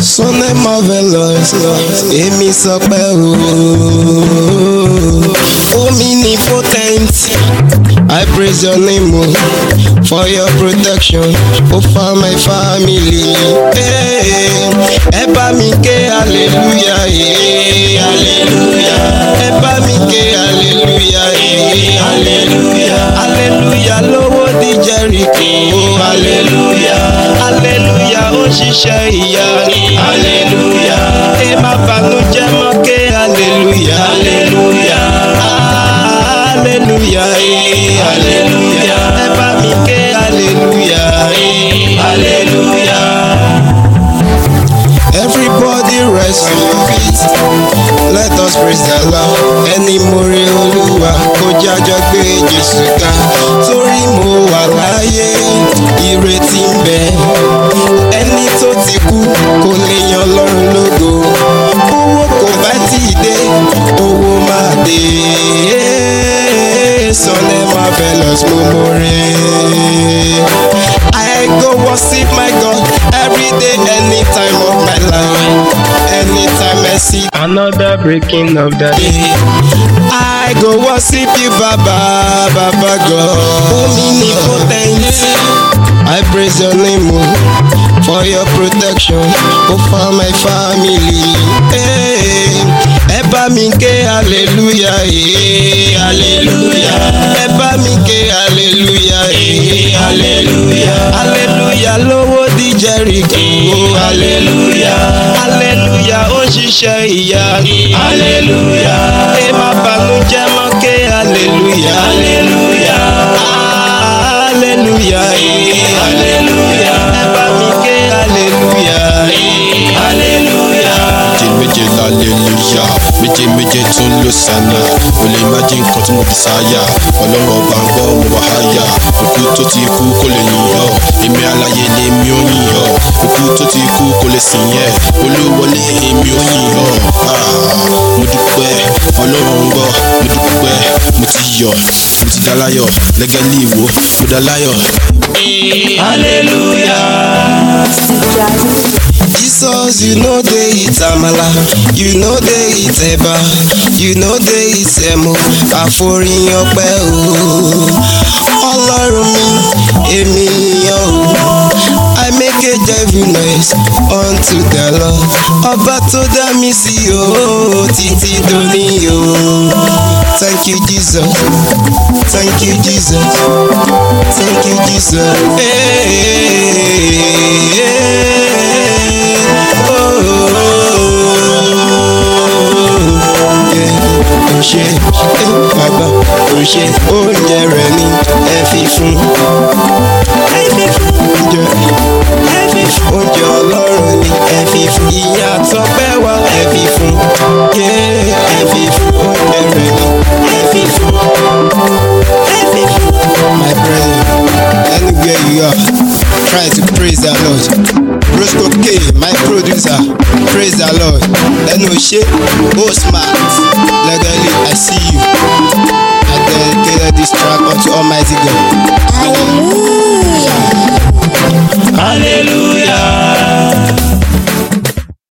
Sunday marvelous, èmi sọ pé omnipotent. I praise your name for your protection over my family. Ẹ bá mi ké hallelujah, hallelujah. Ẹ bá mi ké hallelujah, hallelujah. Hallelujah lówó di Jericho, hallelujah. Hallelujah ó ṣiṣẹ́ ìyanu, hallelujah. Ẹ má bànújẹ́ mọ́ ké hallelujah, hallelujah. Hallelujah, hallelujah. Ẹ bá mi ké hallelujah, hallelujah. Everybody rest on your feet. Let us praise the Lord. Ẹni more Olúwa kó jájọ́ gbé Jésù ga. Torí mo wà láyé, ìrètí ń bẹ. Ẹni tó ti kú kò lè yan Ọlọ́run lógo. Owó kò bá tí ì dé, owó máa dé. Sunday marvelous memory. I go worship my God every day, any time of my life. Anytime I see another breaking of the day, I go worship you, Baba, Baba God. Omnipotent. I praise your name for your protection over my family. Ẹ bá mi ké hallelujah, hallelujah. Ẹ bá mi ké hallelujah, hallelujah. Hallelujah lówó di Jericho, hallelujah. Hallelujah ó ṣiṣẹ́ ìyanu, hallelujah. Ẹ má bànújẹ́ mọ́ ké hallelujah, hallelujah. Hallelujah, hallelujah. Ẹ bá mi ké hallelujah, hallelujah. Méje hallelujah, méje méje tún ló sànà. O lè má jí nǹkan tí mo fi sáyà. Ọlọ́run ọba ń gbọ́ mo wà háyà. Òkú tó ti kú kò lè yìnyàn. Èmi aláyé ni èmi ò yìnyàn. Òkú tó ti kú kò lè sìn yẹn. Olúwọlé èmi ò yìnyàn. Mo dúpẹ́ Ọlọ́run ń gbọ́. Mo dúpẹ́ mo ti yọ̀. Mo ti dá láyọ̀. Lẹ́gẹ̀lì ìwò mo dá láyọ̀. Hallelujah. Jesus, you know they eat amala, you know they eat eba, you know they eat semo. Àforin ọpẹ́ o, Ọlọ́run mi, èmi yàn o. I make a joyful noise unto the Lord. Ọba tó dá mi sí o, títí dòní o. Thank you, Jesus. Thank you, Jesus. Thank you, Jesus. Ṣe bàbá òṣè oúnjẹ rẹ̀ ni ẹ fi fún. Oúnjẹ Ọlọ́run ni ẹ fi fún. Ìyà tọpẹ́ wá ẹ fi fún. Ẹ fi fún oúnjẹ rẹ̀ ni ẹ fi fún. My brother, anywhere you are, try to praise the Lord. Roscoe K, my producer, praise the Lord. Ẹnu ṣe, oh smart, legally I see you. I dedicated this track unto Almighty God.